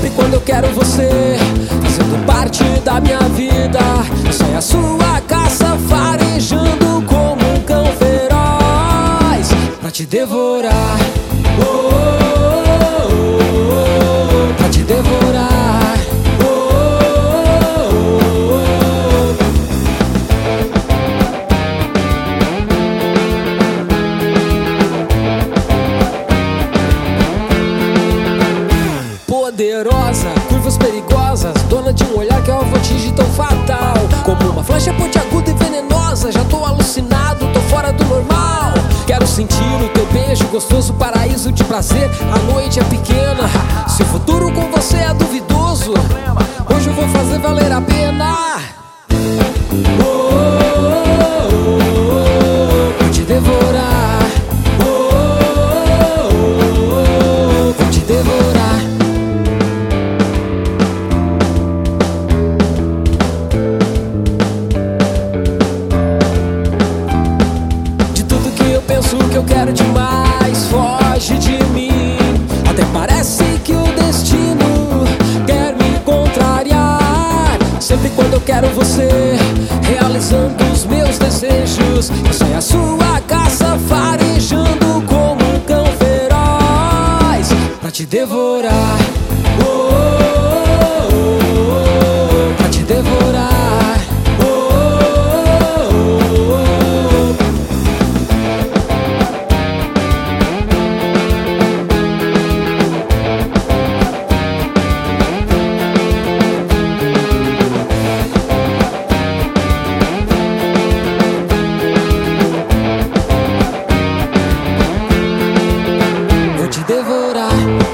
Sempre quando eu quero você fazendo parte da minha vida, eu saio à sua caça farejando como um cão feroz pra te devorar. Oh, oh, oh, oh, pra te devorar. Oh, oh, oh. Poderosa, curvas perigosas, dona de um olhar que é alvo atinge tão fatal. Como uma flecha pontiaguda e venenosa, já tô alucinado, tô fora do normal. Quero sentir o teu beijo gostoso, paraíso de prazer, a noite é pequena. Se o futuro com você é duvidoso, hoje eu vou fazer valer a pena. Oh, oh, oh, oh, vou te devorar. Oh, oh, oh, oh, vou te devorar. De tudo que eu penso que eu quero demais, foge de mim. Até parece que o destino quer me contrariar. Sempre quando eu quero você realizando os meus desejos, eu saio à sua caça farejando como um cão feroz pra te devorar. Oh, oh, oh, oh, pra te devorar. Oh, oh, oh, oh. Vou te devorar.